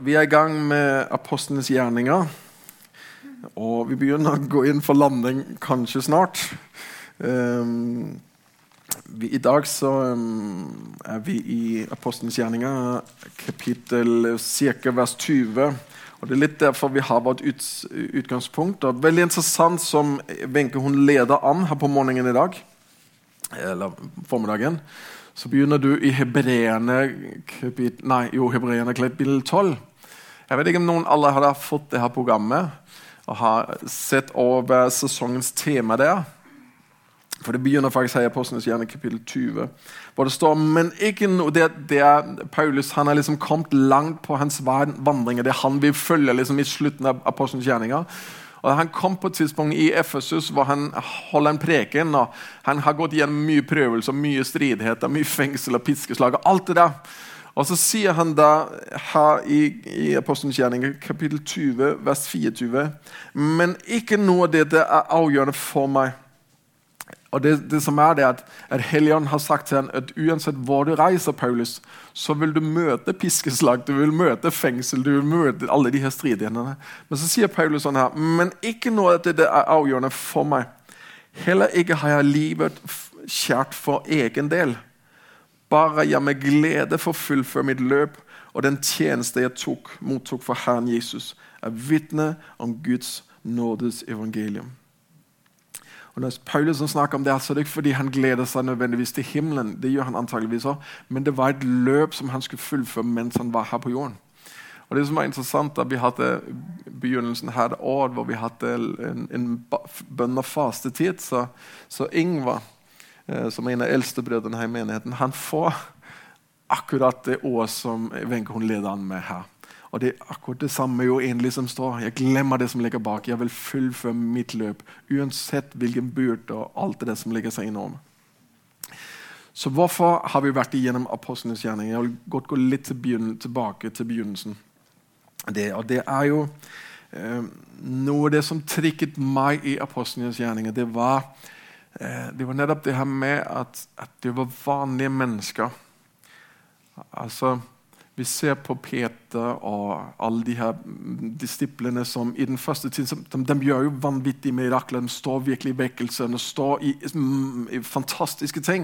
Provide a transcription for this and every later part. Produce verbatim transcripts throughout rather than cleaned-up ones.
Vi er i gang med apostlenes gjerninger, og vi begynner å gå inn for landing kanskje snart. Um, vi, I dag så um, er vi i apostlenes gjerninger, kapittel cirka vers tyve, og det er litt derfor vi har vårt ut, utgangspunkt. Og veldig interessant som Wenche hun leder an her på morgenen i dag, eller formiddagen, så begynner du i Hebreerne kapittel, nei, jo, Hebreerne kapittel tolv. Jeg vet ikke om noen alle har fått det her programmet og har sett over sesongens tema der. For det begynner faktisk her i Apostlenes gjerninger kapittel tyve, hvor det står, men ikke noe, det, det er Paulus, han er liksom kommet langt på hans vandringer, det er han vi følger liksom i slutten av Apostlenes gjerninger. Og han kom på et tidspunkt i Efesus hvor han holder en preken, og han har gått gjennom mye prøvelser, mye stridigheter, mye fengsel og piskeslag og alt det der. Og så sier han da her i, i Apostlenes gjerninger kapittel tyve, vers fireogtyve, men ikke noe av dette er avgjørende for meg. Og det, det som er det at, at Helligånden har sagt til han at uansett hvor du reiser, Paulus, så vil du møte piskeslag, du vil møte fengsel, du vil møte alle de her stridighetene. Men så sier Paulus sånn her, men ikke noe av dette er avgjørende for meg. Heller ikke har jeg livet kjært for egen del. Bare jeg med glede får fullføre mitt løp, og den tjeneste jeg tok, mottok for Herren Jesus, er vitne om Guds nådes evangelium. Og når Paulus snakker om det, så er det ikke fordi han gleder seg nødvendigvis til himmelen, det gjør han antageligvis også, men det var et løp som han skulle fullføre mens han var her på jorden. Og det som er interessant, da vi hadde begynnelsen her det året, hvor vi hadde en, en bønn- og fastetid, så, så Ingvar, som er en av eldste brødrene her i menigheten, han får akkurat det ord som Wenche hun leder an med her. Og det er akkurat det samme jo egentlig som står. Jeg glemmer det som ligger bak. Jeg vil fullføre mitt løp, uansett hvilken byrde og alt det som ligger seg innom. Så hvorfor har vi vært igjennom apostlenes gjerninger? Jeg vil godt gå litt tilbake til begynnelsen. Det, og det er jo eh, noe av det som trikket meg i apostlenes gjerninger. Det var, eh, det var nettopp det her med at, at det var vanlige mennesker. Altså, vi ser på Peter og alle de her disiplene som i den første tiden, de, de gjør jo vanvittige mirakler, de står virkelig i vekkelse, de står i, i fantastiske ting.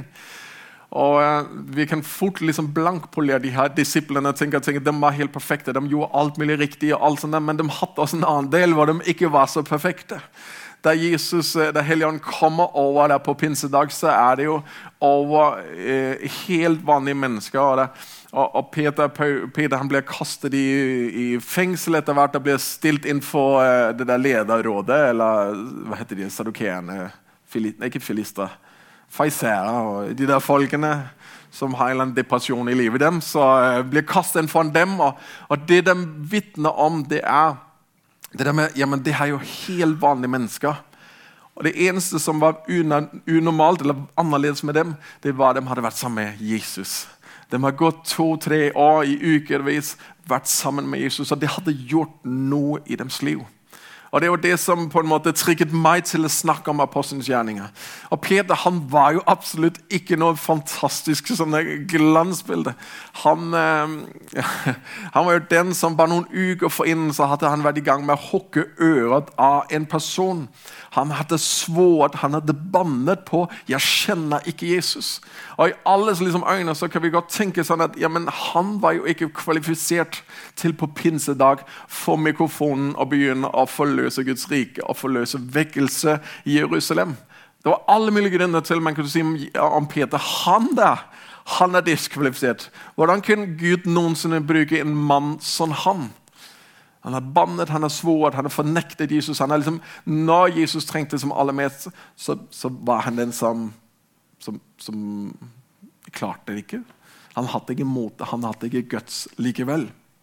Og uh, vi kan fort liksom blankpolere de her disiplene og tenke at de var helt perfekte, de gjorde alt mulig riktig og alt sånt, men de hadde også en annen del hvor de ikke var så perfekte. Da Jesus, da Helligånden kommer over der på pinsedag, så er det jo over eh, helt vanlige mennesker. Og, det, og, og Peter, Peter han blir kastet i, i fengsel etter hvert, og blir stilt inn for eh, det der lederrådet, eller hva heter de, sadukerene, Fili, ikke filister, farisæere, og de der folkene som har en depresjon i livet dem, så eh, blir kastet inn foran dem, og, og det de vitner om, det er Det der med, ja, men det er jo helt vanlige mennesker. Og det eneste som var unormalt eller annerledes med dem, det var at de hadde vært sammen med Jesus. De har gått to-tre år i ukervis, vært sammen med Jesus, og det hadde gjort noe i deres liv. Og det var det som på en måte trigget meg til å snakke om apostlenes gjerninger. Og Peter, han var jo absolutt ikke noe fantastisk sånne glansbilde. Han, eh, han var jo den som bare noen uker forinnen så hadde han vært i gang med å hugge øret av en person. Han hadde svårt, han hadde bannet på, jeg kjenner ikke Jesus. Og i alles liksom øyne så kan vi godt tenke sånn at ja, men han var jo ikke kvalifisert til på pinsedag for mikrofonen å begynne å forløse Guds rike og forløse vekkelse i Jerusalem. Det var alle mulige grunner til man kunne si om Peter, han der, han er diskvalifisert. Hvordan kunne Gud noensinne bruke en mann som han? Han har bannet, han har svoret, han har fornektet Jesus. Han er liksom, når Jesus trengte som aller mest, så, så var han den som, som, som klarte det ikke. Han hadde ikke mot, han hadde ikke guts likevel.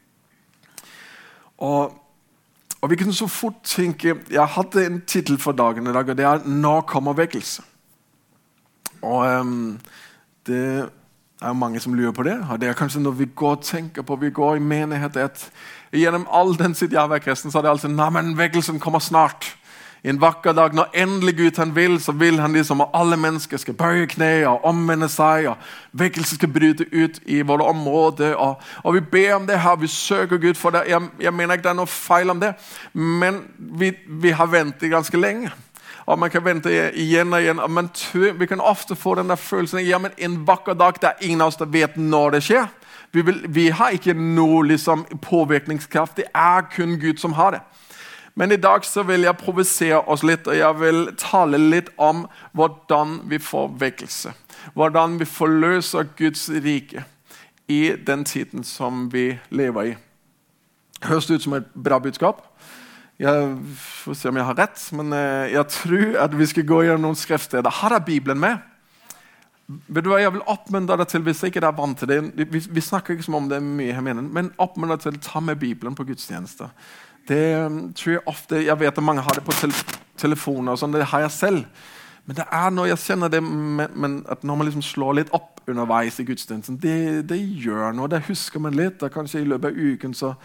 Og, og vi kunne så fort tenke, jeg hadde en titel for dagen i dag, og det er «Når kommer vekkelse?» Og um, det er mange som lurer på det, og det er kanskje når vi går og tenker på, vi går i menighet, at gjennom all den sitt jeg har vært kristen, så er det altså, nei, men vekkelsen kommer snart. En vakker dag, når endelig Gud han vil, så vil han liksom at alle mennesker skal bøye knæ og omvende seg, og vekkelse skal bryte ut i vårt område, og, og vi ber om det her, vi søker Gud for det. Jeg, jeg mener ikke det er noe feil om det, men vi, vi har ventet ganske lenge. Og man kan vente igjen og igjen, men vi kan ofte få den der følelsen, ja, men en vakker dag, det er ingen av oss der vet når det skjer. Vi, vil, vi har ikke noe liksom, påvirkningskraft, det er kun Gud som har det. Men i dag så vil jeg provosere oss litt, og jeg vil tale litt om hvordan vi får vekkelse. Hvordan vi forløser Guds rike i den tiden som vi lever i. Høres det ut som et bra budskap? Jeg får se om jeg har rett, men jeg tror at vi skal gå gjennom noen skriftsteder. Har dere Bibelen med? Vet du hva, jeg vil oppmuntre deg til, hvis jeg ikke er vant til det, vi, vi snakker ikke som om det er mye her mener, men oppmuntre deg til å ta med Bibelen på gudstjenester. Det tror jeg ofte, jeg vet at mange har det på tel telefoner og sånn, det har jeg selv. Men det er når jeg kjenner det, men, men at når man liksom slår litt opp underveis i gudstjenesten, det, det gjør noe, det husker man litt, og kanskje i løpet av uken så,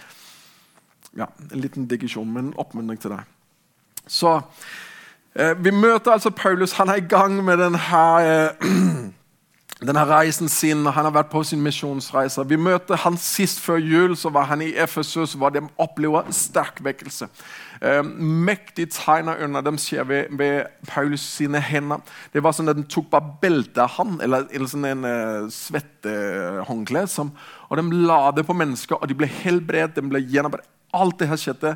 ja, en liten digresjon, men oppmuntring til deg. Så, eh, vi møter altså Paulus, han er i gang med den her, eh, denne reisen sin, han har vært på sin misjonsreise. Vi møter han sist før jul, så var han i Efesus, hvor de opplever sterk vekkelse. Eh, mektige tegner under dem skjer ved, ved Paulus sine hender. Det var sånn at de tok bare beltet av han, eller, eller sånn en uh, svettehåndkle, som, og de la det på mennesker, og de ble helbredt, de ble gjennombredt. Alt det her skjedde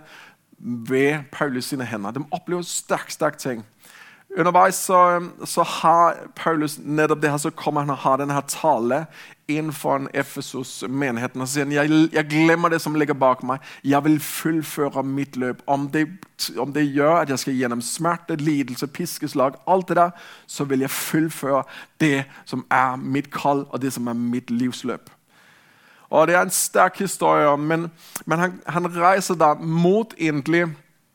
ved Paulus sine hender. De opplever sterk, sterk ting. Underveis så, så har Paulus nettopp det her, så kommer han og har denne her tale innenfor Efesus menigheten og sier, jeg, jeg glemmer det som ligger bak meg, jeg vil fullføre mitt løp, om det, om det gjør at jeg skal gjennom smerte, lidelse, piskeslag, alt det der, så vil jeg fullføre det som er mitt kall og det som er mitt livsløp. Og det er en sterk historie, men, men han, han reiser da mot egentlig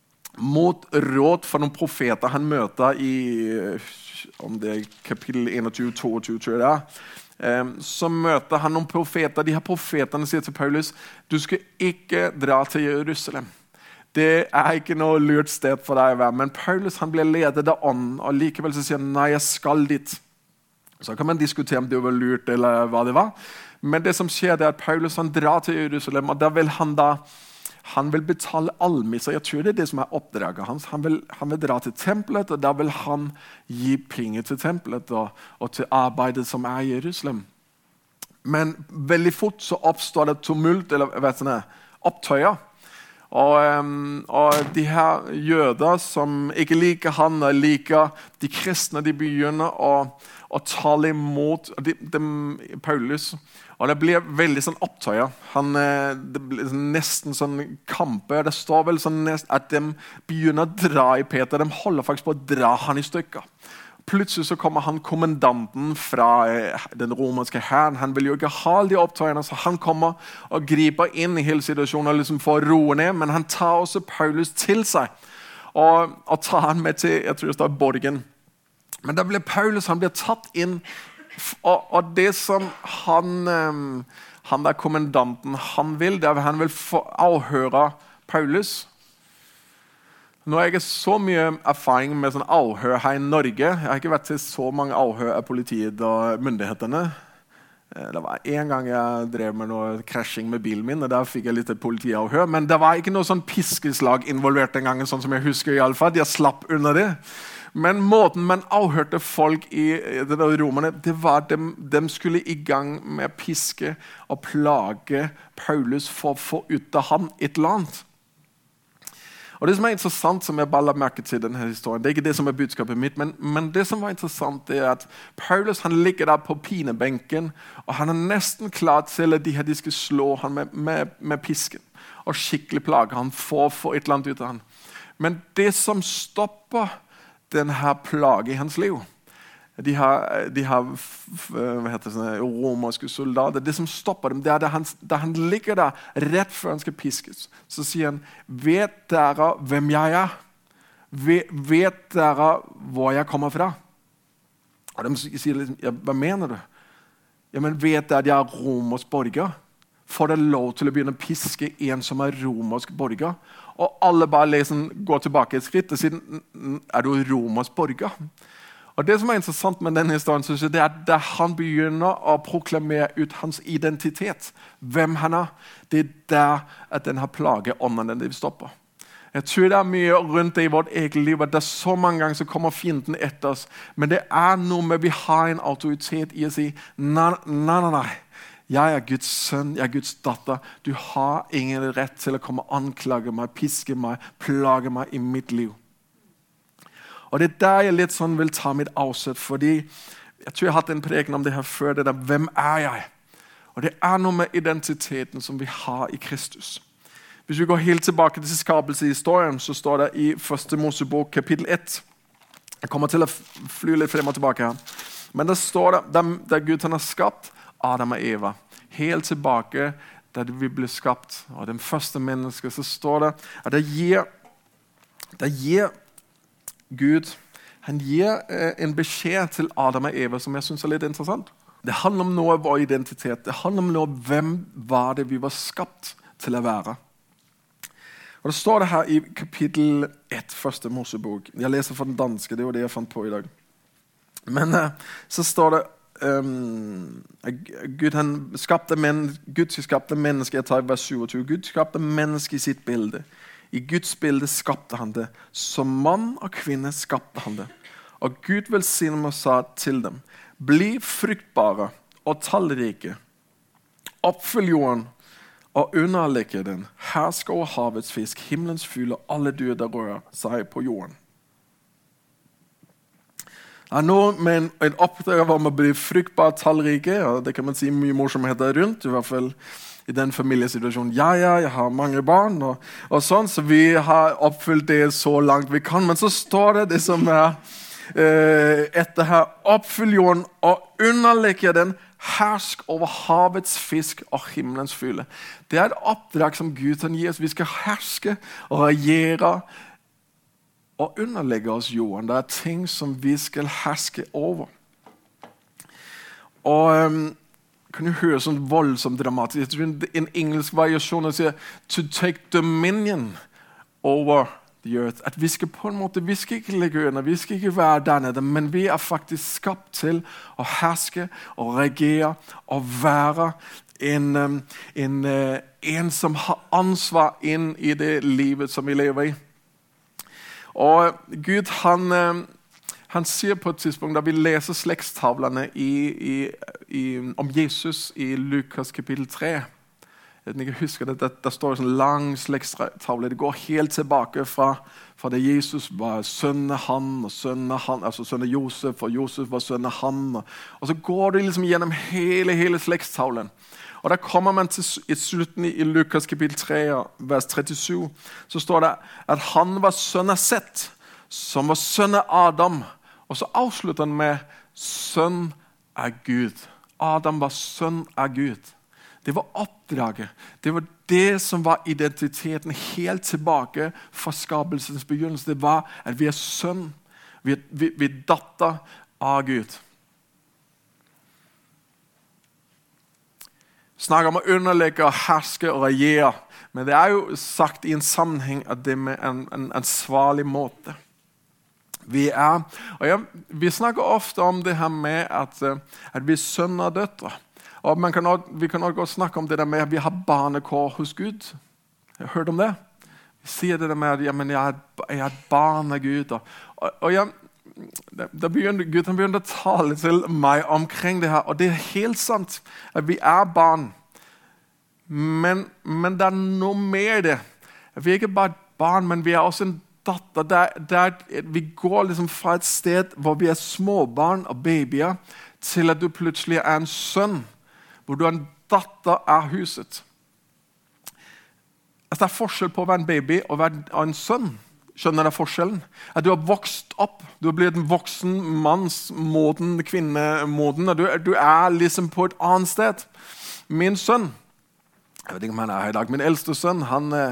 mot råd fra noen profeter han møter i om det er kapittel enogtyve tjueto, tror jeg det er. Um, så møter han noen profeter. De her profeterne sier til Paulus, du skal ikke dra til Jerusalem. Det er ikke noe lurt sted for deg å være. Men Paulus han ble ledet av ånden, og likevel så sier han, nei, jeg skal dit. Så kan man diskutere om det var lurt eller hva det var. Men det som skjer det er at Paulus han drar til Jerusalem, og der vil han da Han vil betale almisser. Jeg tror det er det som er oppdraget hans. Han vil, han vil dra til tempelet, og da vil han gi penger til tempelet og, og til arbeidet som er i Jerusalem. Men veldig fort så oppstår det tumult, eller vet du, opptøyer. Og, um, og de her jøder som ikke liker han, og liker de kristne, de begynner å, å tale imot de, de, Paulus. Og det blir veldig sånn opptøyer. Han, det blir nesten sånn kamper. Det står vel sånn at de begynner å dra i Peter. De holder faktisk på å dra han i stykker. Plutselig så kommer han kommandanten fra den romerske hæren. Han vil jo ikke ha de opptøyene, så han kommer og griper inn i hele situasjonen liksom for å roe ned, men han tar også Paulus til seg og, og tar han med til, jeg tror det står borgen. Men da blir Paulus, han blir tatt inn. Og, og det som han, um, han der kommandanten han vil, det er at han vil få avhøre Paulus. Nå har jeg ikke så mye erfaring med sånn avhør her i Norge. Jeg har ikke vært til så mange avhør av politiet og myndighetene. Det var en gang jeg drev med noe krasjing med bilen min, og der fikk jeg litt politiavhør. Men det var ikke noe sånn piskeslag involvert den gangen, sånn som jeg husker i alle fall. Jeg slapp under det. Men måten man avhørte folk i det der romerne, det var at de, de skulle i gang med å piske og plage Paulus for å få ut av ham et eller annet. Og det som er interessant, som jeg bare la merke til denne historien, det er ikke det som er budskapet mitt, men, men det som var interessant, det er at Paulus han ligger der på pinebenken, og han er nesten klar til at de, her, de skal slå han med, med, med pisken, og skikkelig plage han for å få et eller annet ut av han. Men det som stopper denne plage i hans liv, de har, de har hva heter det, romerske soldater, det som stopper dem, det er da han, da han ligger der rett før han skal piskes, så sier han, vet dere hvem jeg er? Vet, vet dere hvor jeg kommer fra? Og de sier liksom, ja, hva mener du? Ja, men vet dere at jeg er romers borger? får det lov til å begynne å piske en som er romersk borger. Og alle bare liksom går tilbake et skritt og sier, er du romersk borger? Og det som er interessant med denne historien, synes jeg, det er at han begynner å proklamere ut hans identitet, hvem han er. Det er der at den har plaget ånden den vil stoppe. Jeg tror det er mye rundt det i vårt eget liv, at det er så mange ganger så kommer fienden etter oss. Men det er noe med vi har en autoritet i å si, nei, nei, nei, nei. Jeg er Guds sønn, jeg er Guds datter. Du har ingen rett til å komme og anklage meg, piske meg, plage meg i mitt liv. Og det er der jeg litt sånn vil ta mitt avsett, fordi jeg tror jeg har hatt en preken om det her før, det der, hvem er jeg? Og det er noe med identiteten som vi har i Kristus. Hvis vi går helt tilbake til skapelseshistorien, så står det i første Mosebok kapittel ett. Jeg kommer til å fly litt frem og tilbake her. Men det står det, der, der Gud har skapt Adam og Eva. Helt tilbake der vi ble skapt. Og den første mennesket, så står det at det gir, det gir Gud, han gir eh, en beskjed til Adam og Eva som jeg synes er litt interessant. Det handler om noe av vår identitet. Det handler om noe hvem var det vi var skapt til å være. Og det står det her i kapittel ett, første Mosebok. Jeg leser fra den danske, det var det jeg fant på i dag. Men uh, så står det, um, Gud, han skapte men, Gud skapte mennesket, jeg tar i vers tjuesyv. Gud skapte mennesket i sitt bilde. I Guds bilde skapte han det. Som mann og kvinne skapte han det. Og Gud velsignet og sa til dem, bli fruktbare og tallrike. Oppfyll jorden og underlegge den. Hersk over havets fisk, himmelens fugl og alle dyr der rører seg på jorden. Det er noe med en, en oppdrag om å bli fruktbar tallrike, og det kan man si mye morsomheter rundt, i hvert fall i den familiesituasjonen. Ja, ja, jeg har mange barn, og, og sånn, så vi har oppfylt det så langt vi kan, men så står det det som er eh, etter her, oppfyll jorden og underlegge den, hersk over havets fisk og himmelens fugler. Det er et oppdrag som Gud kan gi oss. Vi skal herske og regjere og underlegge oss jorden. Det er ting som vi skal herske over. Og um, kan du høre sånn voldsomt dramatisk? Jeg tror en engelsk variasjon sier to take dominion over the earth. At vi skal på en måte, vi skal ikke ligge under, vi skal ikke være der nede, men vi er faktisk skapt til å herske og reagere og være en, en, en som har ansvar inn i det livet som vi lever i. Og Gud, han, han sier på et tidspunkt, da vi leser slektstavlene i, i, i, om Jesus i Lukas kapittel tre, jeg husker det, det, det står en sånn lang slektstavle. Det går helt tilbake fra, fra det Jesus var sønn av han, og sønn av han, altså sønn av Josef, og Josef var sønn av han. Og, og så går det liksom gjennom hele, hele slektstavlen. Og da kommer man til i slutten i Lukas kapittel tre, vers trettisju, så står det at han var sønn av Seth, som var sønn av Adam. Og så avslutter han med sønn av Gud. Adam var sønn av Gud. Det var oppdraget. Det var det som var identiteten helt tilbake fra skapelsens begynnelse. Det var at vi er sønn. Vi er, vi, vi er datter av Gud. Snakker om å underlegge og herske og regjere. Men det er jo sagt i en sammenheng at det med en, en ansvarlig måte. Vi er, og ja, vi snakker ofte om det her med at, at vi er sønner og døtre. Og man kan også, vi kan også snakke om det der med at vi har barnekår hos Gud. Jeg har hørt om det. Vi sier det der med at ja, men jeg, er, jeg er et barn av Gud. Og, og ja, da begynner Gud han begynner å tale til meg omkring det her. Og det er helt sant at vi er barn. Men, men det er noe mer det. Vi er ikke bare et barn, men vi er også en datter. Der, der, vi går liksom fra et sted hvor vi er småbarn og babyer, til at du plutselig er en sønn. Hvor du er en datter av huset. Altså, det er forskjell på å være en baby og være en sønn. Skjønner du forskjellen? At du har vokst opp. Du har blitt en voksen mannsmåten, kvinnemåten. Og du, du er liksom på et annet sted. Min sønn, jeg vet ikke om han er her i dag, min eldste sønn, han,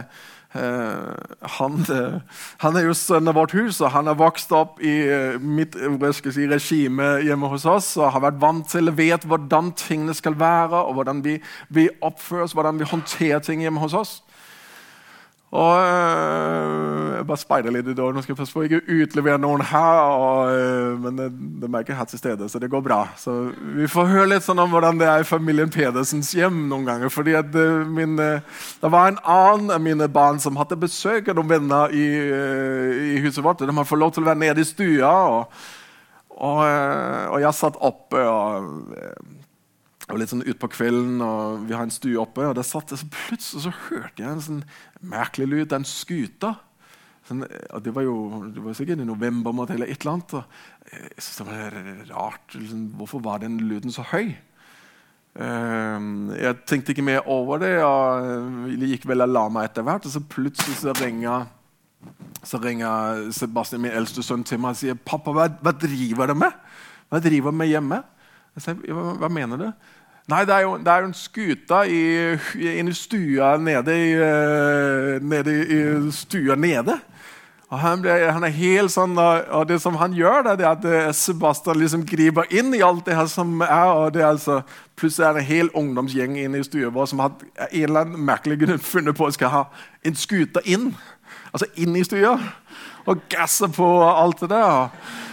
Uh, han, uh, han er jo sønn av vårt hus, og han har vokst opp i uh, mitt hva skal jeg si, regime hjemme hos oss, og har vært vant til å vet hvordan tingene skal være, og hvordan vi, vi oppfører oss, hvordan vi håndterer ting hjemme hos oss. Og uh, jeg bare speider litt i dag. Nå skal jeg først få ikke utlevere noen her, og, uh, men det, det er ikke her til stede, så det går bra. Så vi får høre litt sånn om hvordan det er i familien Pedersens hjem noen ganger. Fordi at uh, min, uh, det var en annen av mine barn som hadde besøk av noen venner i, uh, i huset vårt. De har fått lov til å være nede i stua, og, og, uh, og jeg satt oppe og... Uh, Og litt sånn ut på kvelden, og vi har en stue oppe, og der satt jeg så plutselig, så hørte jeg en sånn merkelig lyd, en skuta. Sånn, og det var jo det var sikkert i november måte, eller et eller annet. Og jeg synes det var rart. Liksom, hvorfor var den lyden så høy? Um, jeg tenkte ikke mer over det, og jeg gikk vel og la meg etter hvert, og så plutselig så ringer, så ringer Sebastian, min eldste sønn, til meg og sier, «Pappa, hva, hva driver du med? Hva driver du med hjemme?» Jeg sier, hva, hva mener du? Nei, det er jo, det er jo en skuta i, inne i stua nede i, uh, nede i stua nede. Og han, ble, han er helt sånn, og det som han gjør, det er at Sebastian liksom griper inn i alt det her som er, og det er altså, plutselig er det en hel ungdomsgjeng inne i stua vår som har en eller annen merkelig grunn funnet på å skal ha en skuta inn, altså inn i stua, og gasser på alt det der.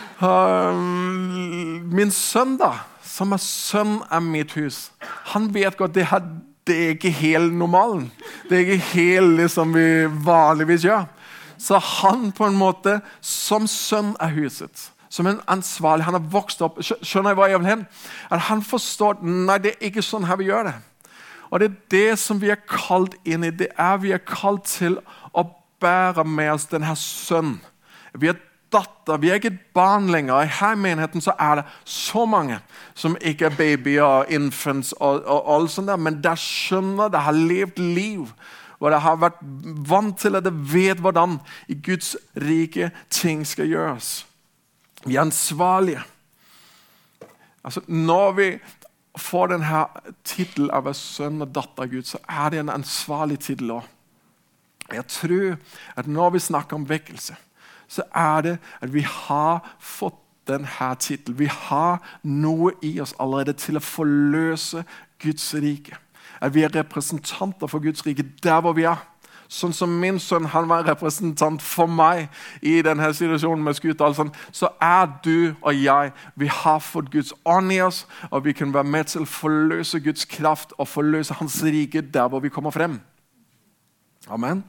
Um, min sønn da, som er sønn av mitt hus, han vet godt det, her, det er ikke helt normalen. Det er ikke helt det som vi vanligvis gjør. Så han på en måte, som sønn av huset, som en ansvarlig, han har vokst opp, skjønner jeg hva jeg vil hen? At han forstår, nei, det er ikke sånn her vi gjør det. Og det er det som vi er kalt inn i, det er vi er kalt til å bære med oss denne sønn. Vi er datter, vi er ikke et barn lenger. I her menigheten så er det så mange som ikke er babyer, infants og, og alt sånt der, men der skjønner, det har levd liv, og det har vært vant til at det vet hvordan i Guds rike ting skal gjøres. Vi er ansvarlige. Altså, når vi får denne titlen av sønn og datter av Gud, så er det en ansvarlig titel også. Jeg tror at når vi snakker om vekkelse, så er det at vi har fått denne titelen. Vi har noe i oss allerede til å forløse Guds rike. At vi er representanter for Guds rike der hvor vi er. Sånn som min sønn, han var en representant for meg i denne situasjonen med skuta. Så er du og jeg, vi har fått Guds ånd i oss, og vi kan være med til å forløse Guds kraft og forløse hans rike der hvor vi kommer frem. Amen.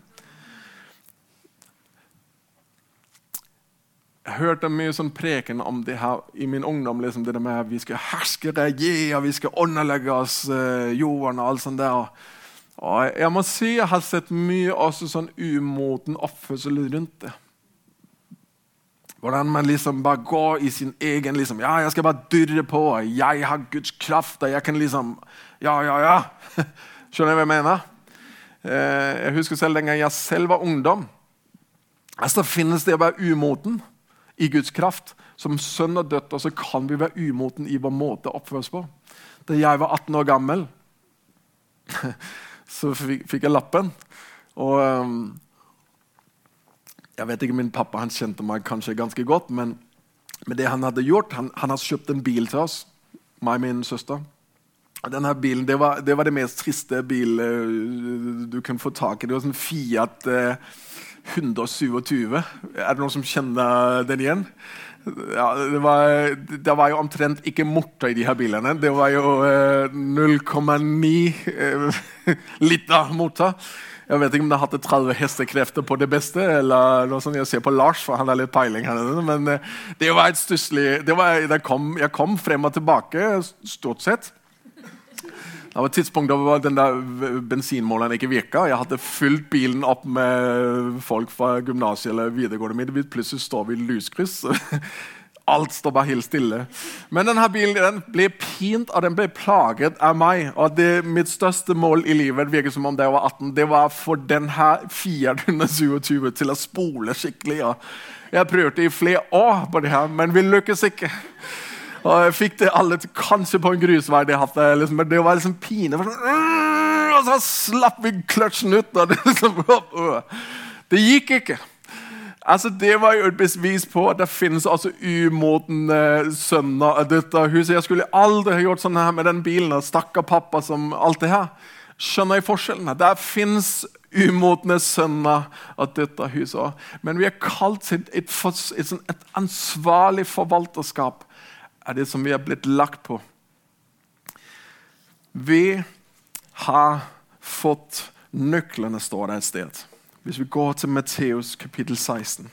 Jeg hørte mye sånn preken om det her i min ungdom, liksom det med at vi skal herske, reagere, vi skal underlegge oss uh, jorden og alt sånt der. Og jeg må si, jeg har sett mye også sånn umoten oppførsel rundt det. Hvordan man liksom bare går i sin egen, liksom, ja, jeg skal bare dyrre på, jeg har Guds kraft, og jeg kan liksom, ja, ja, ja. Skjønner jeg hva jeg mener? Uh, jeg husker selv den gang jeg selv var ungdom. Altså, finnes det å være umoten i Guds kraft. Som sønn og døtter så kan vi være umoten i vår måte å oppføre oss på. Da jeg var atten år gammel, så fikk, fikk jeg lappen. Og um, jeg vet ikke, min pappa han kjente meg kanskje ganske godt, men med det han hadde gjort, han, han har kjøpt en bil til oss, meg og min søster. Og denne bilen, det var, det var det mest triste bil uh, du kan få tak i. Det var sånn Fiat uh, ett hundre syttisju. Er det noen som kjenner den igjen? Ja, det, var, det var jo omtrent ikke motor i de her bilene. Det var jo eh, null komma ni eh, liter motor. Jeg vet ikke om det hadde tretti hestekrefter på det beste, eller noe sånt. Jeg ser på Lars, for han har litt peiling her. Men eh, det var et stusslig... Det var, det kom, jeg kom frem og tilbake, stort sett. Det var et tidspunkt da den der bensinmåleren ikke virket. Jeg hadde fylt bilen opp med folk fra gymnasiet eller videregående midt. Plutselig står vi i lyskryss. Alt står bare helt stille. Men denne bilen den ble pint, og den ble plaget av meg. Og det, mitt største mål i livet, virker som om det var atten, det var for denne Fiat ett hundre syttisju til å spole skikkelig. Jeg prøvde i flere år på det her, men vi lykkes ikke. Og jeg fikk det alle til, kanskje på en grusvei det hadde, liksom, men det var liksom pine. Og og så slapp vi kløtsjen ut. Og det, liksom, det gikk ikke. Altså, det var jo et bevis på at det finnes altså umodne sønner av dette huset. Jeg skulle aldri ha gjort sånn her med den bilen, og stakkar pappa som alt det her. Skjønner jeg forskjellene? Det finnes umodne sønner av dette huset. Men vi er kalt til et, et, et ansvarlig forvalterskap av det som vi har blitt lagt på. Vi har fått nøklene, står det et sted. Hvis vi går til Matteus kapittel seksten.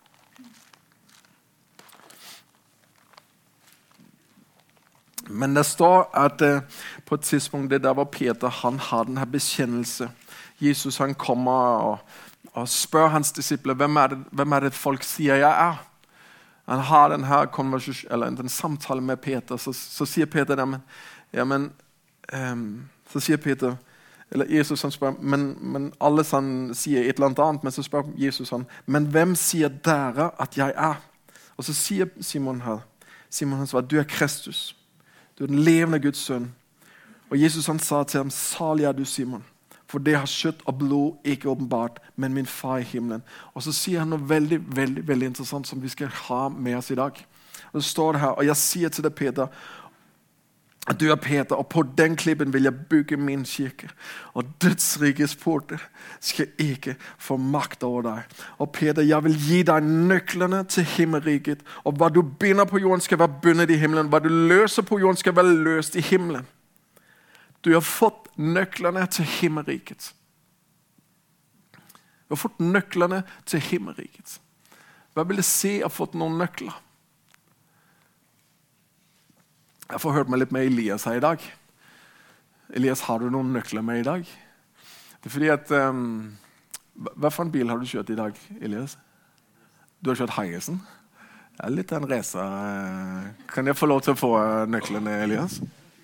Men det står at eh, på et tidspunkt, det der var Peter, han har denne bekjennelse. Jesus han kommer og, og spør hans disipler, hvem er, det, hvem er det folk sier jeg er? Han har denne konversasjon, eller den samtale med Peter, så, så sier Peter dem, ja, men, um, så sier Peter, eller Jesus han spør, men, men alle sånn sier et eller annet, men så spør Jesus han, men hvem sier dere at jeg er? Og så sier Simon her, Simon han svarer, du er Kristus, du er den levende Guds sønn. Og Jesus han sa til ham, salig er du Simon, for det har kjøtt og blod ikke åpenbart, men min far i himmelen. Og så sier han noe veldig, veldig, veldig interessant som vi skal ha med oss i dag. Og det står det her, og jeg sier til deg Peter, at du er Peter, og på den klippen vil jeg bygge min kirke. Og dødsrikets porter skal ikke få makt over deg. Og Peter, jeg vil gi deg nøklene til himmelriket. Og hva du binder på jorden skal være bundet i himmelen. Hva du løser på jorden skal være løst i himmelen. Du har fått nøklene til himmelriket. Du har fått nøklene til himmelriket. Hva vil det si å ha fått noen nøkler? Jeg får hørt meg litt med Elias her i dag. Elias, har du noen nøkler med i dag? Det er fordi at... Um, hva for en bil har du kjørt i dag, Elias? Du har kjørt Hiacen? Det er litt en race. Kan jeg få lov til å få nøklene, Elias?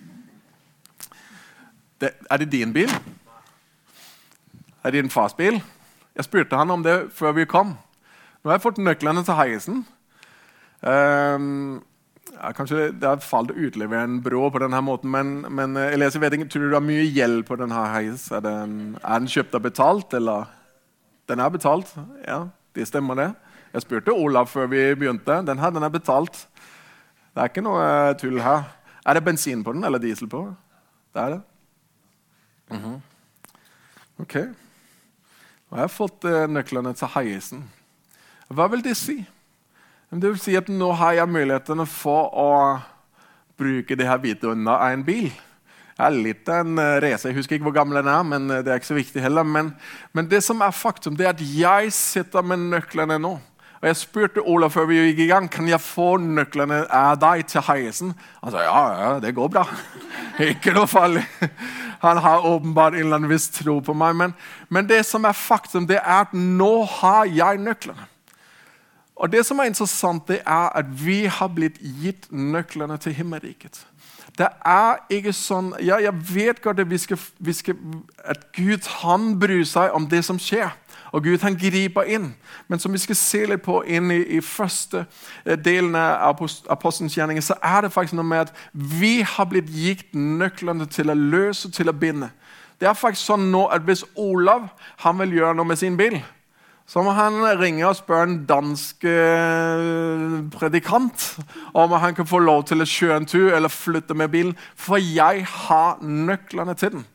Det, er det din bil? Er det din fars bil? Jeg spurte han om det før vi kom. Nå har jeg fått nøklene til Hiacen. Um, Ja, kanskje det er falt å utlevere en brå på denne måten, men, men Elias, jeg vet ikke, tror du det er mye gjeld på denne heis? Er den, er den kjøpt og betalt, eller? Den er betalt, ja, det stemmer det. Jeg spurte Olav før vi begynte, den her, den er betalt. Det er ikke noe tull her. Er det bensin på den, eller diesel på? Det er det. Mm-hmm. Ok. Og jeg har fått uh, nøklene til heisen. Hva vil det si? Det vil si at nå har jeg muligheten for å bruke det her hvite unna av en bil. Det er litt en reise. Jeg husker ikke hvor gammel den er, men det er ikke så viktig heller. Men, men det som er faktum, det er at jeg sitter med nøklene nå. Og jeg spurte Olav før vi gikk i gang, kan jeg få nøklene av deg til heisen? Han sa, ja, ja, det går bra. Ikke noe farlig. Han har åpenbart en eller annen viss tro på meg. Men, men det som er faktum, det er at nå har jeg nøklene. Og det som er interessant, det er at vi har blitt gitt nøklene til himmelriket. Det er ikke sånn, ja, jeg vet godt at, vi skal, vi skal, at Gud han bryr seg om det som skjer. Og Gud han griper inn. Men som vi skal se litt på inn i, i første delen av apostelens gjerninger, så er det faktisk noe med at vi har blitt gitt nøklene til å løse og til å binde. Det er faktisk sånn nå at hvis Olav han vil gjøre noe med sin bil, så må han ringe og spørre en dansk predikant om han kan få lov til å kjøre en tur eller flytte med bilen, for jeg har nøklene til den.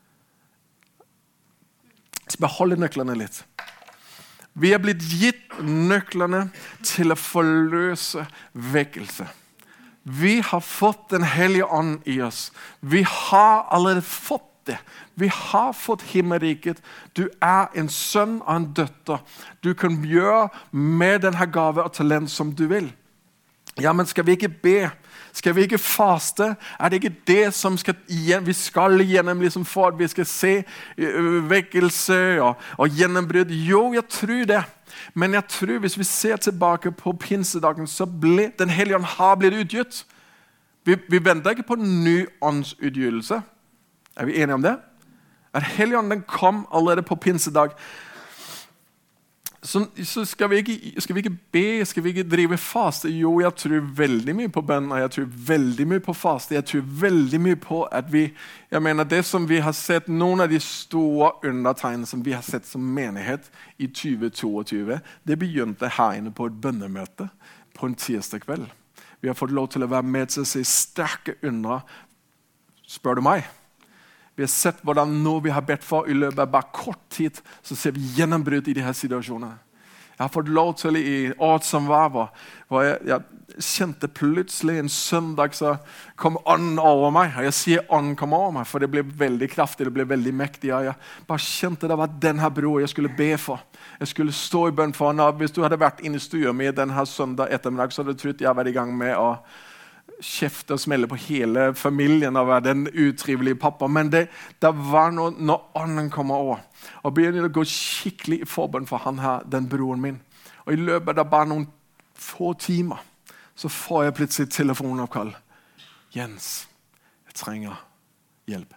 Så beholde nøklene litt. Vi er blitt gitt nøklene til å forløse vekkelse. Vi har fått den hellige ånd i oss. Vi har allerede fått det. Vi har fått himmelriket. Du er en sønn og en døtter. Du kan gjøre med denne gave og talent som du vil. Ja, men skal vi ikke be? Skal vi ikke faste? Er det ikke det som skal, vi skal gjennom liksom for at vi skal se vekkelse og, og gjennombrudd? Jo, jeg tror det. Men jeg tror hvis vi ser tilbake på pinsedagen, så ble den hellige ånd har blitt utgitt. Vi, vi venter ikke på en ny åndsutgytelse. Er vi enige om det? At Helligånden kom allerede på pinsedag. Så, så skal, vi ikke, skal vi ikke be, skal vi ikke drive faste? Jo, jeg tror veldig mye på bønn, og jeg tror veldig mye på faste. Jeg tror veldig mye på at vi, jeg mener det som vi har sett, noen av de store undertegn som vi har sett som menighet i tjue tjueto, det begynte her inne på et bønnemøte på en tirsdag kveld. Vi har fått lov til å være med til å se sterke under, spør du meg. Vi har sett hvordan når vi har bedt for i løpet av bare kort tid, så ser vi gjennombrudd i de her situasjonene. Jeg har fått lov til i året som var, hvor jeg, jeg kjente plutselig en søndag så kom ånden over meg. Og jeg sier ånden kom over meg, for det ble veldig kraftig, det ble veldig mektig. Og jeg bare kjente det var denne bror jeg skulle be for. Jeg skulle stå i bønn for. Og hvis du hadde vært inne i stuen med denne søndag ettermiddag, så hadde du trodd jeg var i gang med å kjefte og smelle på hele familien og være den utrivelige pappa. Men det, det var noe når ånden kommer over. Og begynner å gå skikkelig i forbønn for han her, den broren min. Og i løpet av bare noen få timer, så får jeg plutselig et telefonoppkall. Jens, jeg trenger hjelp.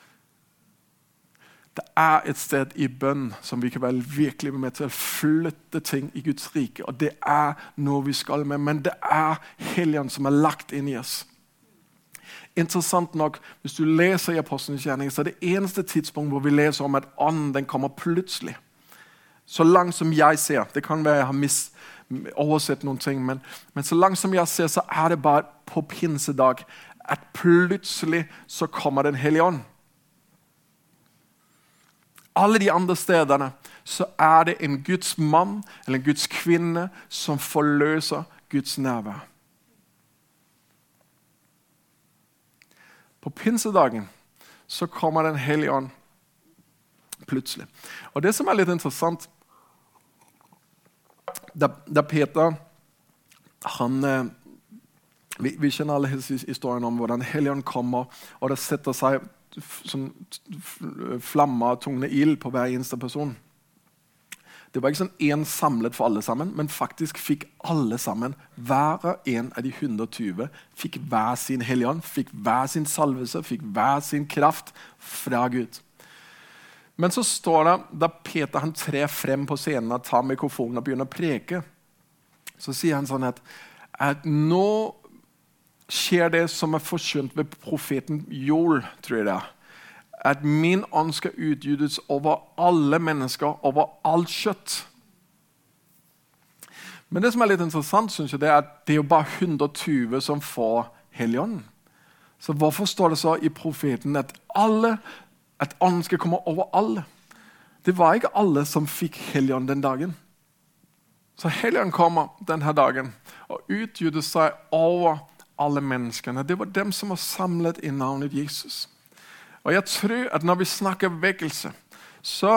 Det er et sted i bønn som vi kan være virkelig med til å flytte ting i Guds rike. Og det er noe vi skal med, men det er Helligånden som er lagt inn i oss. Interessant nok, hvis du leser i Apostlenes gjerninger, så er det eneste tidspunkt hvor vi leser om at ånden den kommer plutselig. Så langt som jeg ser, det kan være jeg har mis, oversett noen ting, men, men så langt som jeg ser, så er det bare på pinsedag at plutselig så kommer den Hellige ånd. Alle de andre stedene så er det en Guds mann eller en Guds kvinne som forløser Guds nærvær. På pinsedagen så kommer den Hellige ånd plutselig. Og det som er litt interessant, da, da Peter, han, vi, vi kjenner alle historien om hvordan Hellige ånd kommer, og det setter seg som flammer, tungne ild på hver eneste person. Det var ikke sånn en samlet for alle sammen, men faktisk fikk alle sammen, hver en av de hundre og tyve, fikk hver sin Hellige ånd, fikk hver sin salvelse, fikk hver sin kraft fra Gud. Men så står det, da Peter han trer frem på scenen og tar mikrofonen og begynner å preke, så sier han sånn at, at nå skjer det som er forkynt ved profeten Joel, tror jeg det er. At min ånd skal utgytes over alle mennesker, over alt kjøtt. Men det som er litt interessant, synes jeg, det er at det er jo bare hundre og tyve som får Helligånden. Så hvorfor står det så i profeten at alle, at ånden skal komme over alle? Det var ikke alle som fikk Helligånden den dagen. Så Helligånden kommer denne dagen og utgyter seg over alle menneskene. Det var dem som var samlet i navnet Jesus. Og jeg tror at når vi snakker vekkelse, så,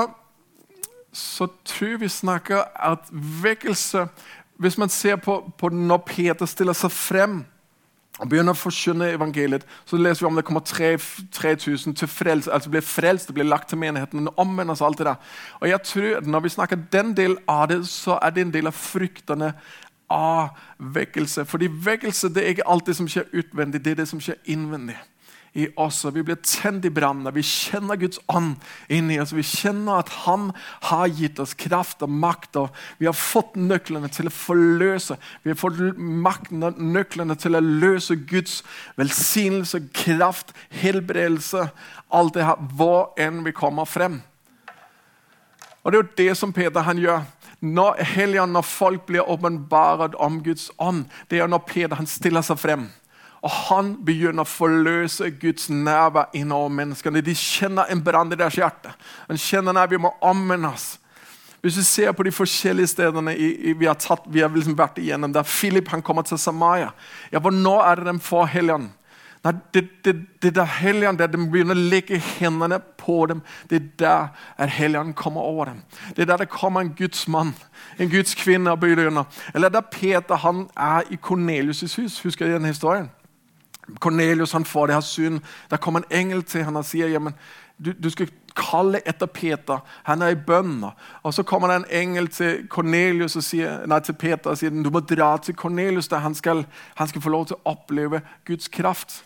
så tror vi snakker at vekkelse, hvis man ser på, på når Peter stiller seg frem og begynner å forkynne evangeliet, så leser vi om det kommer tre tusen til frelse, altså blir frelst, det blir lagt til menigheten, og omvendes alt det der. Og jeg tror at når vi snakker den del av det, så er det en del av fryktene av vekkelse. Fordi vekkelse, det er ikke alt det som skjer utvendig, det er det som skjer innvendig i oss. Vi blir tent i brannen, vi kjenner Guds ånd inni oss, vi kjenner at han har gitt oss kraft og makt, og vi har fått nøklene til å forløse, vi har fått makten og nøklene til å løse Guds velsignelse, kraft, helbredelse, alt det her, hvor enn vi kommer frem. Og det er jo det som Peter han gjør. Når Helligånden, når folk blir åpenbaret om Guds ånd, det er når Peter han stiller seg frem. Og han begynner å forløse Guds nærvær innover menneskene. De kjenner en brann i deres hjerte. De kjenner at vi må omvende oss. Hvis vi ser på de forskjellige stedene i, i, vi har, tatt, vi har liksom vært igjennom, der Philip han kommer til Samaria. Ja, når er det de får Helligånden? Nei, det, det, det der Helligånden, der de begynner å legge hendene på dem, det er der er Helligånden kommer over dem. Det er der det kommer en Guds mann, en Guds kvinne og begynner. Eller der Peter han er i Cornelius' hus, husker du den historien? Cornelius han får det her syn, der kommer en engel til han og sier, ja, men du, du skal kalle etter Peter, han er i bønn. Og så kommer det en engel til Cornelius og sier, nei, til Peter og sier, du må dra til Cornelius der han skal, han skal få lov til å oppleve Guds kraft.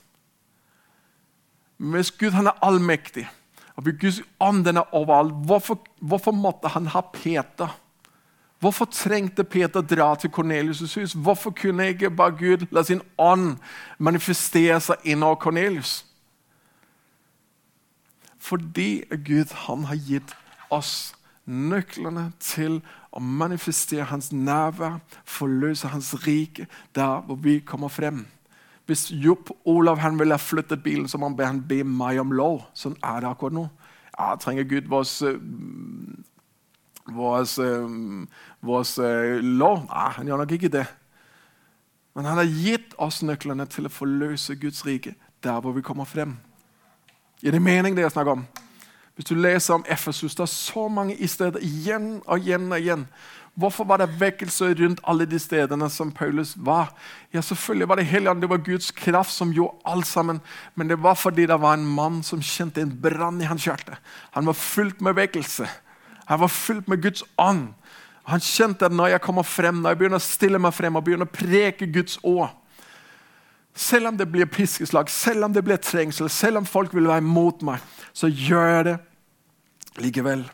Hvis Gud han er allmektig, og Guds ånd er overalt, hvorfor, hvorfor måtte han ha Peter Hvorfor trengte Peter dra til Cornelius' hus? Hvorfor kunne ikke bare Gud la sin ånd manifestere seg innover Cornelius? Fordi Gud, han har gitt oss nøklene til å manifestere hans nærvær, forløse hans rike der hvor vi kommer frem. Hvis Jobb Olav han ville ha flyttet bilen, så må han be, han be meg om lov. Sånn er det akkurat nå. Ja, trenger Gud vores, vores, vores lov? Nei, han gjør nok ikke det. Men han har gitt oss nøklene til å forløse Guds rike der hvor vi kommer frem. Er det mening det jeg snakker om? Hvis du leser om Efesus, det er så mange i stedet igjen og igjen og igjen. Hvorfor var det vekkelse rundt alle de stedene som Paulus var? Ja, selvfølgelig var det Helligånden, det var Guds kraft som gjorde alt sammen. Men det var fordi det var en mann som kjente en brann i hans hjerte. Han var fullt med vekkelse. Han var fullt med Guds ånd. Han kjente at når jeg kommer frem, når jeg begynner å stille meg frem og begynner å preke Guds ord, selv om det blir piskeslag, selv om det blir trengsel, selv om folk vil være imot meg, så gjør jeg det likevel.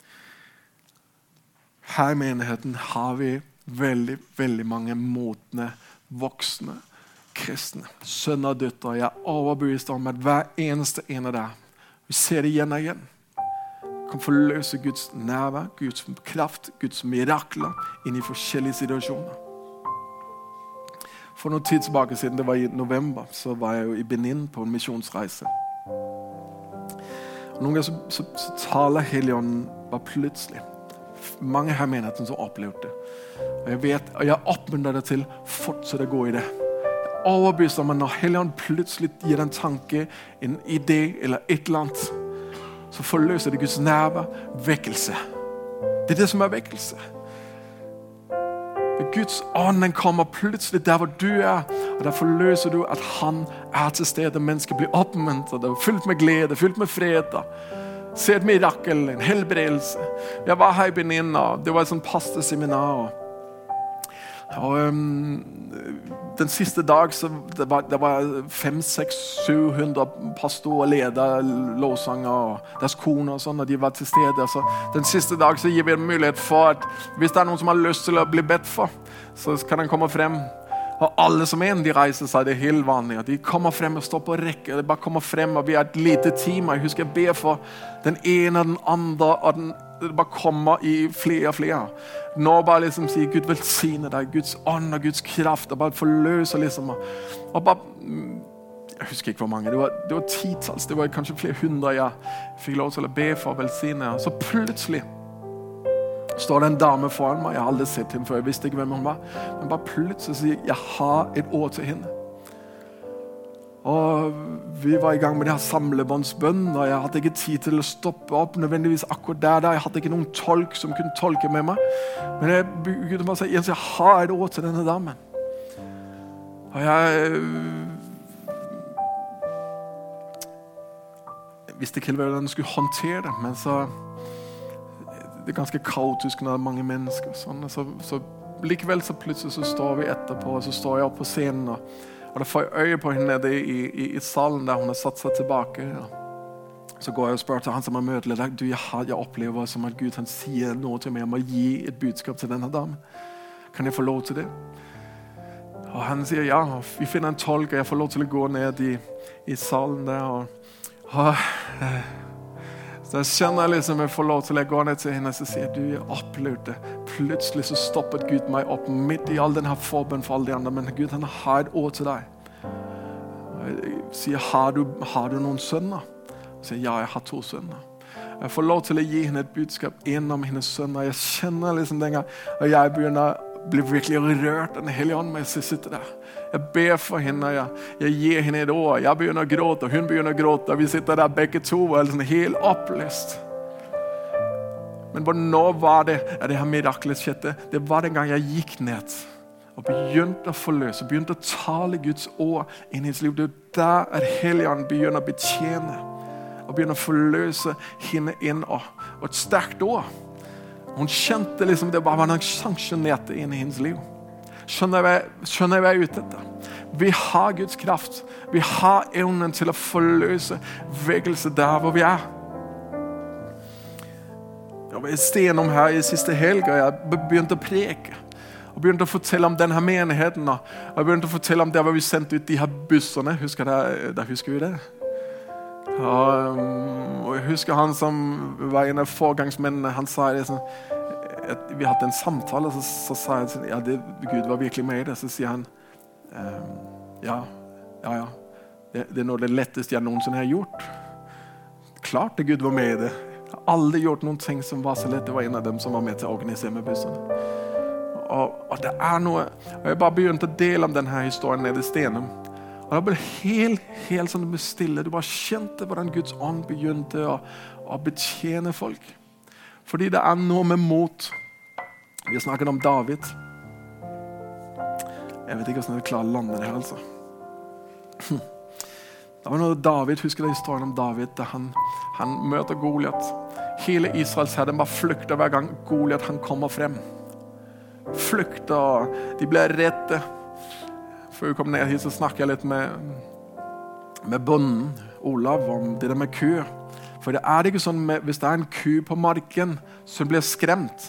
Her i menigheten har vi veldig, veldig mange modne, voksne, kristne, sønner og døtre. Jeg er overbevist om at hver eneste en av dem, vi ser det igjen og igjen, kan forløse Guds nærvær, Guds kraft, Guds mirakler inn i forskjellige situasjoner. For noen tid tilbake siden, det var i november, så var jeg jo i Benin på en misjonsreise. Og noen ganger så, så, så taler Helligånden bare plutselig. Mange her menigheten som opplevde det. Og jeg vet, og jeg oppmuntrer deg til fortsett å gå i det. Jeg er overbevist om at når Helligånden plutselig gir en tanke, en idé eller et eller annet, så forløser det Guds nærvær, vekkelse. Det er det som er vekkelse. Guds ånden kommer plutselig der hvor du er, og der forløser du at han er til stede. Mennesker blir oppmuntret, det er fylt med glede, fylt med fred. Se et mirakel, en helbredelse. Jeg var her i Benin, og det var et sånt pasteseminar. Og um, den siste dag så det var det var fem, seks, syv hundre pastorer, ledere, lovsanger og deres koner og sånn, og de var til stede. Så den siste dag så gir vi en mulighet for at hvis det er noen som har lyst til å bli bedt for, så kan den komme frem. Og alle som en, de reiser seg, det er helt vanlig. De kommer frem og står på rekke, de bare kommer frem, og vi er et lite team. Jeg husker jeg ber for den ene og den andre, og den, det bare kommer i flere og flere. Nå bare liksom sier Gud velsigne deg, Guds ånd og Guds kraft, og bare forløser liksom. Og bare, jeg husker ikke hvor mange, det var, det var titals, det var kanskje flere hundre jeg fikk lov til å be for velsigne. Så plutselig står det en dame foran meg, jeg har aldri sett henne før, jeg visste ikke hvem hun var, men bare plutselig sier jeg har et ord til henne. Og vi var i gang med det her samlebåndsbønn, og jeg hadde ikke tid til å stoppe opp nødvendigvis akkurat der, der. Jeg hadde ikke noen tolk som kunne tolke med meg, men jeg begynte bare å si, Jens, jeg har et ord til denne damen. Og jeg visste ikke hvordan jeg skulle håndtere det, men så det er ganske kaotisk når det er mange mennesker. Sånn. Så, så likevel så plutselig så står vi etterpå, og så står jeg opp på scenen, og, og da får jeg øye på henne nede i, i, i salen der hun har satt seg tilbake. Ja. Så går jeg og spør til han som er møteleder, du, jeg, har, jeg opplever som at Gud han sier noe til meg om å gi et budskap til denne damen. Kan jeg få lov til det? Og han sier ja, vi finner en tolk, og jeg får lov til å gå ned i, i salen der, og, og så jeg kjenner liksom jeg får lov til å gå ned til henne, og så sier du, jeg opplevde det. Plutselig så stoppet Gud meg opp midt i all denne forbønn for alle de andre, men Gud han har et ord til deg. Og jeg sier, har du, har du noen sønner? Jeg sier, ja, jeg har to sønner. Jeg får lov til å gi henne et budskap innom hennes sønner. Jeg kjenner liksom den gang, og jeg begynner å bli virkelig rørt av den hellige ånd mens jeg sitter der. Jeg ber for henne, jeg, jeg gir henne et ord. Jeg begynner å gråte, og hun begynner å gråte. Vi sitter der begge to og er liksom helt oppløst. Men når var det at det her miraklet skjedde? Det var den gang jeg gikk ned og begynte å forløse, begynte å tale Guds ord inn i hennes liv. Det er der at Helligånden begynner å betjene og begynner å forløse henne inn og, og et sterkt ord. Hun kjente liksom det bare var noe sanksjonerte inn i hennes liv. Skjønner jeg, skjønner jeg hva jeg er ute etter? Vi har Guds kraft. Vi har evnen til å forløse vekkelse der hvor vi er. var i Stenom her i siste helg, og jeg begynte å preke. Og begynte å fortelle om denne menigheten. Og jeg begynte å fortelle om det hvor vi sendte ut de her busserne. Husker det? Da husker vi det. Og, og jeg husker han som var en av foregangsmennene, han sa det sånn, vi hadde en samtale, så, så sa jeg sånn, ja, det, Gud var virkelig med i det. Så sier han, ehm, ja, ja, ja. Det, det er noe av det letteste jeg noensinne har gjort. Klart det Gud var med i det. Jeg har aldri gjort noen ting som var så lett. Det var en av dem som var med til å organisere med bussene. Og, og det er noe, og jeg bare begynte å dele om denne historien nede i Stenom. Og det ble helt, helt sånn bestille. Du bare kjente hvordan Guds ånd begynte å, å betjene folk. Fordi det er noe med mot. Vi har snakket om David. Jeg vet ikke hvordan jeg klarer å lande det her, altså. Det var noe David, husker du historien om David, da han, han møter Goliat. Hele Israels herden bare flykter hver gang Goliat han kommer frem. Flykter, de ble redde. Før vi kom ned hit så snakket jeg litt med, med bonden, Olav, om det der med ku. For det er ikke sånn, med, hvis det er en ku på marken som blir skremt,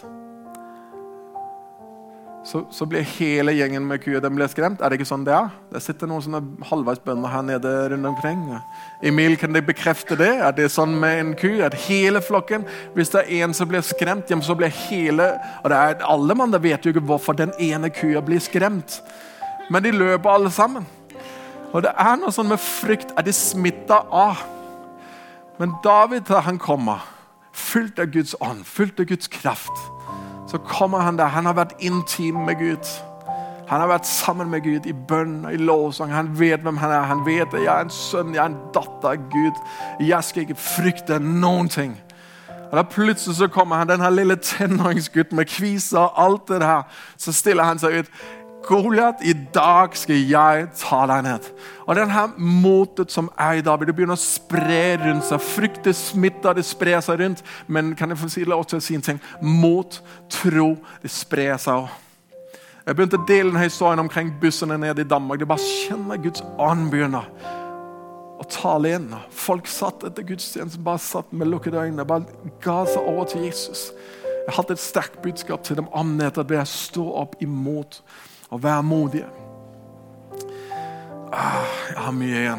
så, så blir hele gjengen med kuer, den blir skremt. Er det ikke sånn det er? Det sitter noen sånne halvveisbønder her nede rundt omkring. Emil, kan de bekrefte det? Er det sånn med en ku? At hele flokken, hvis det er en som blir skremt, så blir hele, og det er alle mann, da vet jo ikke hvorfor den ene kua blir skremt. Men de løper alle sammen. Og det er noe sånn med frykt, at de smitter av. Men David, han kommer, fylt av Guds ånd, fylt av Guds kraft. Så kommer han der, han har vært intim med Gud. Han har vært sammen med Gud i bønn og i lovsang. Han vet hvem han er. Han vet at jeg er en sønn, jeg er en datter av Gud. Jeg skal ikke frykte noen ting. Og da plutselig så kommer han, den her lille tenåringsgutt med kviser og alt det der. Så stiller han seg ut. Goliat, i dag skal jeg ta deg ned. Og den her motet som er i David, det begynner å spre rundt seg. Frykt, det smitter, det sprer seg rundt. Men kan jeg få si lov til å si en ting? Mot, tro, det sprer seg også. Jeg begynte å dele denne historien omkring bussene nede i Danmark. Det bare kjenner Guds ånd begynner å tale inn. Folk satt etter gudstjenesten, bare satt med lukkede øyne, bare ga seg over til Jesus. Jeg hadde et sterkt budskap til dem om det, at jeg stå opp imot og være modige. Ah, jeg har mye igjen.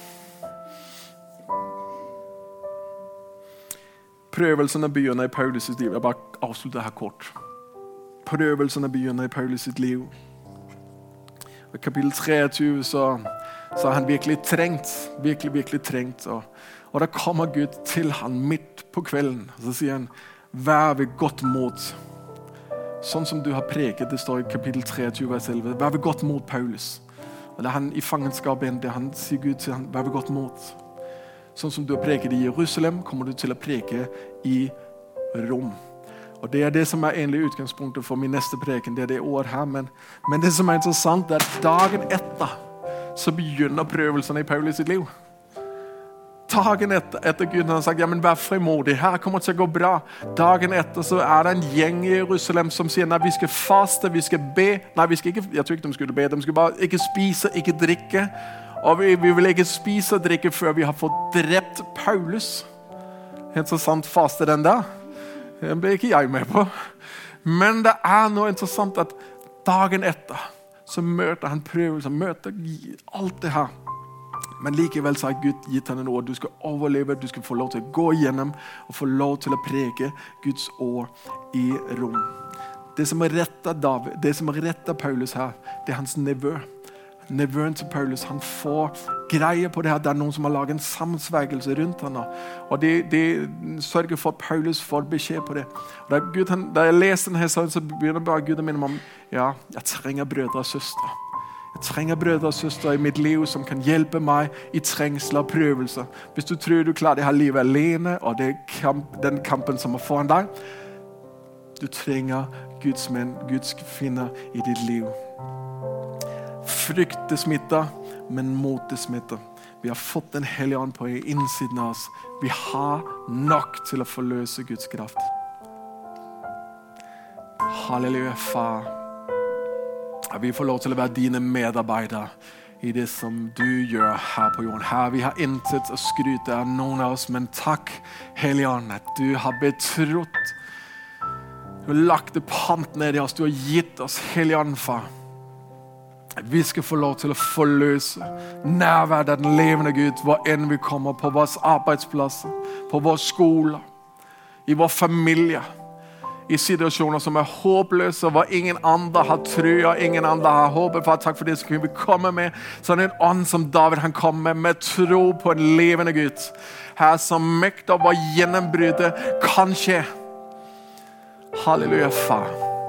Prøvelsene begynner i Paulus' liv. Jeg bare avslutter her kort. Prøvelsene begynner i Paulus' liv. I kapitel treogtyve så, så er han virkelig trengt. Virkelig, virkelig trengt. Og, og da kommer Gud til han midt på kvelden. Og så sier han, vær ved godt mot. Sånn som du har preket, det står i kapitel treogtyve vers elleve. Vær ved godt mot Paulus. Og det er han i fangenskap igjen, det han sier Gud til han, vær ved godt mot. Sånn som du har preket i Jerusalem, kommer du til å preke i Rom. Og det er det som er egentlig utgangspunktet for min neste preken, det er det ord her. Men, men det som er interessant er at dagen etter så begynner prøvelsene i Paulus sitt liv. Dagen etter, etter Gud har sagt, ja, men vær frimodig, her kommer det til å gå bra. Dagen etter så er det en gjeng i Jerusalem som sier, nei, vi skal faste, vi skal be. Nei, vi skal ikke, jeg tror ikke de skulle be, de skulle bare ikke spise, ikke drikke. Og vi, vi vil ikke spise og drikke før vi har fått drept Paulus. Interessant faste den der. Den ble ikke jeg med på. Men det er noe interessant at dagen etter så møter han prøvelser, møter alt det her. Men likevel så har Gud gitt henne en ord. Du skal overleve, du skal få lov til å gå igjennom og få lov til å preke Guds ord i Rom. Det som er rettet David, det som er rettet Paulus her, det er hans nevø. Nevøen til Paulus, han får greie på det her. Det er noen som har laget en sammensvergelse rundt henne. Og de, de sørger for at Paulus får beskjed på det. Og da, Gud, han, da jeg leser denne historien, så begynner bare Gud å minne meg om, ja, jeg trenger brødre og søstre. Jeg trenger brødre og søstre i mitt liv som kan hjelpe meg i trengsler og prøvelser. Hvis du tror du klarer det her livet alene, og det er kamp, den kampen som er foran deg, du trenger Guds menn, Guds kvinner i ditt liv. Frykt det smitter, men mot det smitter. Vi har fått den hellige ånd på innsiden av oss. Vi har nok til å forløse Guds kraft. Halleluja, far. Vi får lov til å være dine medarbeidere i det som du gjør her på jorden. Her vi har intet å skryte av noen av oss, men takk, Hellige Ånd, at du har betrodd Du har lagt det pant ned i oss. Du har gitt oss Hellige Ånd, far. Vi skal få lov til å forløse nærvær av den levende Gud, hvor enn vi kommer, på våre arbeidsplasser, på våre skoler, i vår familie, i situasjoner som er håpløse, hvor ingen andre har trua, ingen andre har håpet. Far, takk for det, så kan vi komme med sånn en ånd som David han kom med, med tro på en levende Gud. Her som mekter over gjennombruddet kan skje. Halleluja, far.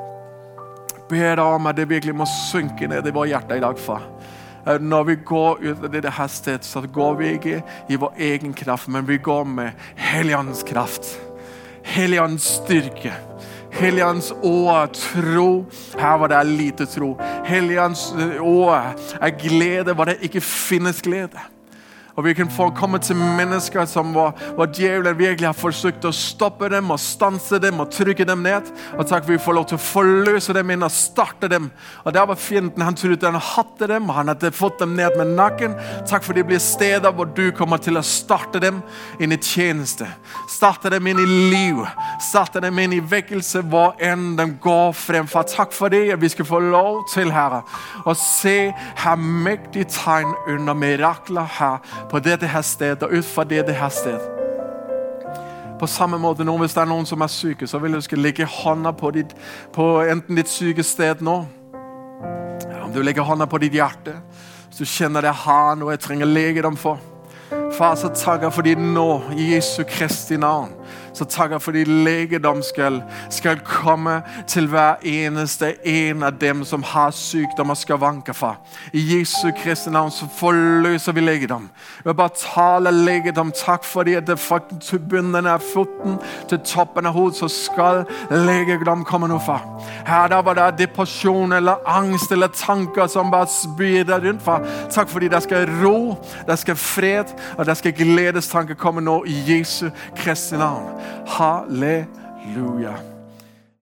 Ber deg om at det virkelig må synke ned i vår hjerte i dag, far. Når vi går ut av dette her stedet, så går vi ikke i vår egen kraft, men vi går med Helligåndens kraft. Helligåndens styrke. Helligåndens ord, tro. Her var det lite tro. Helligåndens ord er glede, hvor det ikke finnes glede. Og vi kan få komme til mennesker som hvor, hvor djevelen virkelig har forsøkt å stoppe dem og stanse dem og trykke dem ned. Og takk for vi får lov til å forløse dem inn og starte dem. Og der var fienden, han trodde han hadde dem, og han hadde fått dem ned med nakken. Takk for det blir steder hvor du kommer til å starte dem inn i tjeneste. Starte dem inn i liv. Starte dem inn i vekkelse hvor enn de går frem. For takk for det, at vi skal få lov til, Herre, å se her mektige tegn under mirakler her på dette her sted og ut fra dette her sted. På samme måte nå, hvis det er noen som er syke, så vil du skal legge hånda på, ditt, på enten ditt syke sted nå. Om du legger hånda på ditt hjerte, så du kjenner det her noe jeg trenger legedom for. Far, så takker jeg for ditt nå, i Jesu Kristi navn. Så takker jeg for de legedom skal, skal komme til hver eneste en av dem som har sykdom og skal vanke, far. I Jesu Kristi navn så forløser vi legedom. Vi bare taler legedom. Takk for det, at det fra bunnen av foten til toppen av hodet, så skal legedom komme nå, far. Her der var det depresjon eller angst eller tanker som bare spyr deg rundt, far. Takk fordi det skal ro, det skal fred, og det skal gledestanker komme nå i Jesu Kristi navn. Halleluja.